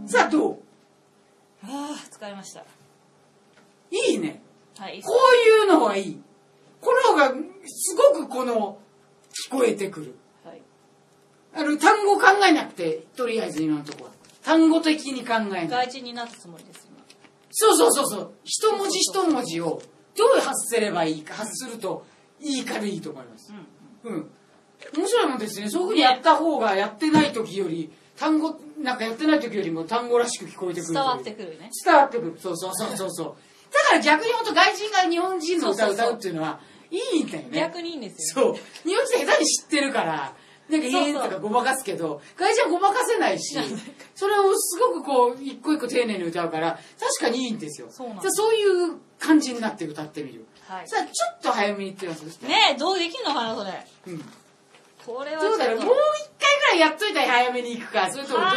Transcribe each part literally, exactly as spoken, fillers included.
さあどう？ ああ疲れました。 いいね。 はい。 こういうのはいい。この方がすごくこの聞こえてくる。はい。あの単語考えなくてとりあえず今のところは単語的に考えない。 外人になったつもりです今。 そうそうそうそう。一文字一文字をどう発せればいいか、発するといいかでいいと思います。うん。うん。面白いもんですね。そういうふうにやった方がやってない時より、単語、なんかやってない時よりも単語らしく聞こえてくる。 伝わってくるね。 伝わってくる。そうそうそうそうそう。だから逆に本当外人が日本人の歌を歌うっていうのはいいんだよね。 逆にいいんですよ、 ね。そう。日本人下手に知ってるから、なんか、えーとかごまかすけど、外人はごまかせないし、それをすごくこう、一個一個丁寧に歌うから、確かにいいんですよ。そうなんです。そういう感じになって歌ってみる。はい。さあ、ちょっと早めに言ってみます。 ねえ、どうできんのかな、それ。うん。これはどうだろう、もう一回ぐらいやっといたら早めに行くか、それとも、ど、ど、どうす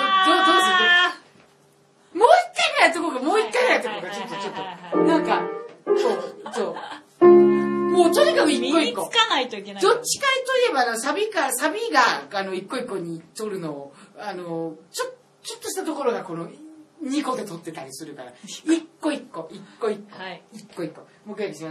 る？もう一回ぐらいやっとこうか、もう一回ぐらいやっとこうか、ちょっとちょっと。なんか、そう、そう。もうとにかく一個一個。 身につかないといけない。 どっちかといえば、あの、サビか、サビが、あの、一個一個に取るのを、あの、ちょ、ちょっとしたところがこの、二個で取ってたりするから、一個一個、一個一個。はい。一個一個。もう一回ですよ。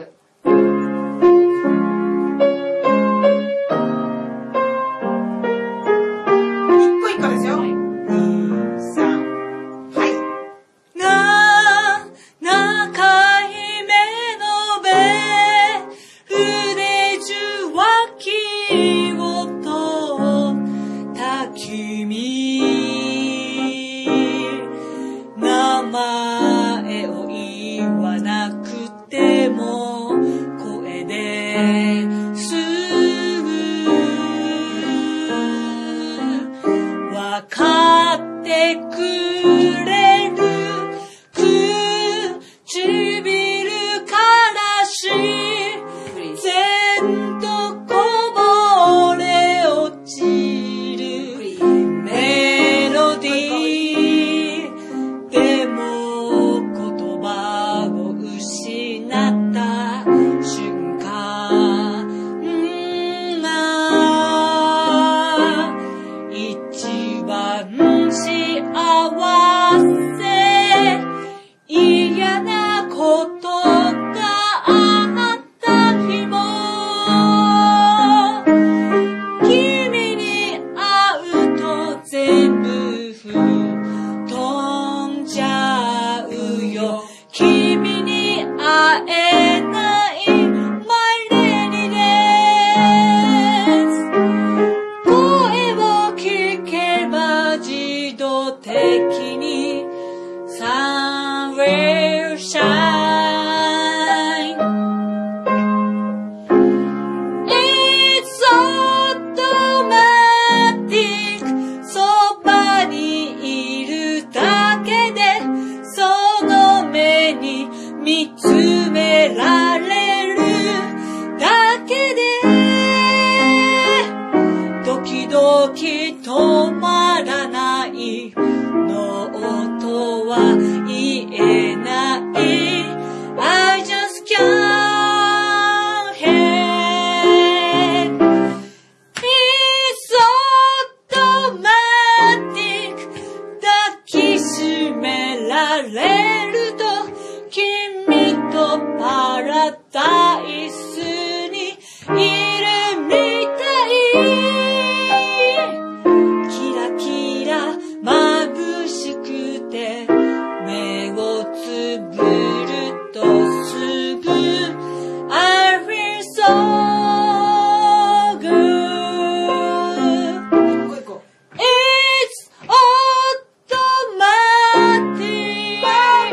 It's automatic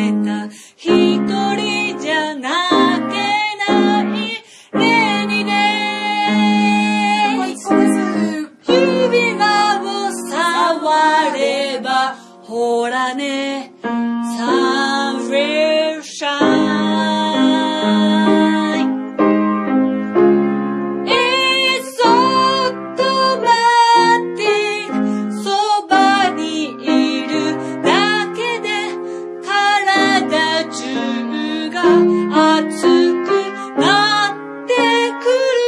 た一人じゃ泣けないレニデイ指輪を触ればほらねサンレーシャイえそっと待ってそばにいるだけで体中が熱くなってく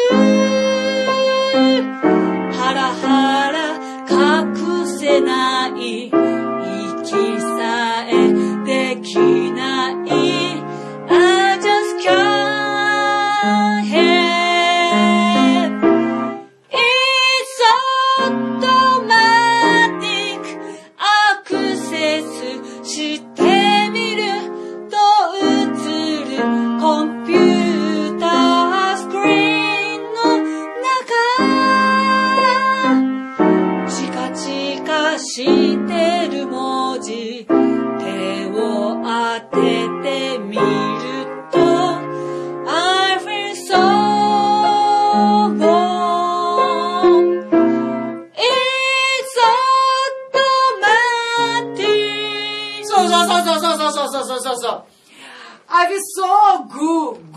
るハラハラ隠せない息さえできない I just can't help It's automatic アクセスしてみると映るコンピュータースクリーンの中チカチカしてる文字手を当ててみると I feel so warm It's automatic そうそうそうそうそうそうそうそうそう。I feel so good